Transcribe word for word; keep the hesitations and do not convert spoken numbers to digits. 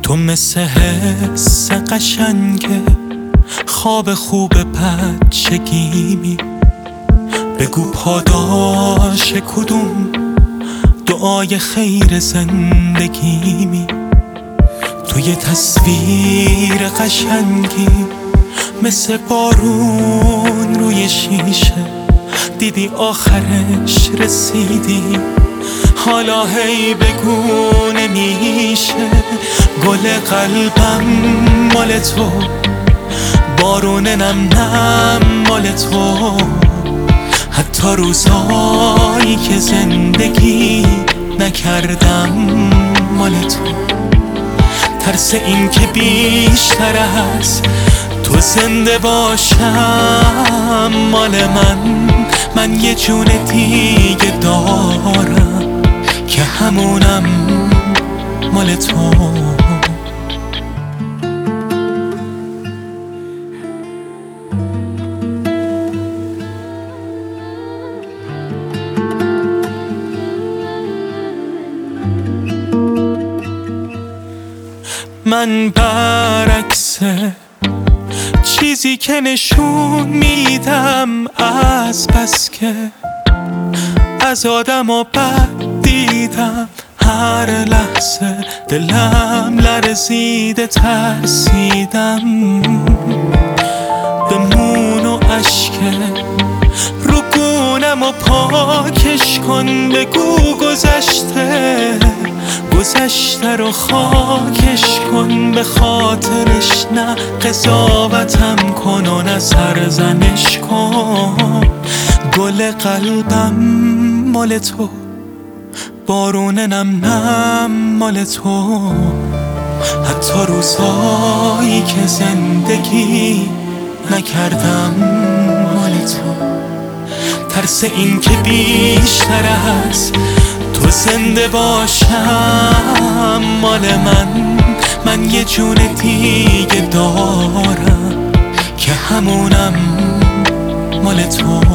تو مثل حس قشنگ خواب خوب بچگیمی، بگو پاداش کدوم دعای خیر زندگیمی. تو یه تصویر قشنگی مثل بارون روی شیشه، دیدی آخرش رسیدی، حالا هی بگو نمیشه. گل قلبم مال تو، بارون نم نم مال تو، حتی روزایی که زندگی نکردم مال تو. ترس این که بیشتر از تو زنده باشم مال من. من یه جون دیگه دارم که همونم مال تو. من برعکس چیزی که نشون میدم، از بس که از آدم و بد دیدم، هر لحظه دلم لرزیده ترسیدم. بمون و اشکه رو گونم و پاکش کن، بگو گذشته گذشته رو خاکش کن، به خاطرش نه قضاوتم کن و نه سرزنش کن. گل قلبم مال تو، بارون نم نم مال تو، حتی روزایی که زندگی نکردم مال تو. ترس این که بیشتر از تو زنده باشم مال من. من یه جون دیگه دارم که همونم مال تو.